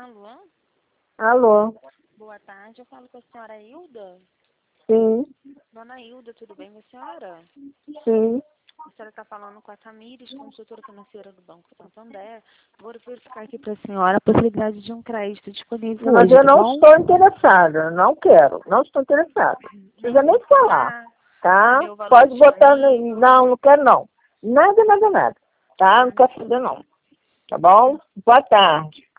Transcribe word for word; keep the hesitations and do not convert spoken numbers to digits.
Alô? Alô? Boa tarde, eu falo com a senhora Hilda? Sim, Dona Hilda, tudo bem com a senhora? sim. A senhora está falando com a Tamires, consultora financeira do Banco Santander. Vou verificar aqui para a senhora a possibilidade de um crédito disponível Mas hoje, eu tá não bom? estou interessada, não quero, não estou interessada. Não precisa nem falar, tá? Saber o valor Pode botar no... disponível. Não, não quero não. Nada, nada, nada. Tá? Não quero saber não. Tá bom? Boa tarde.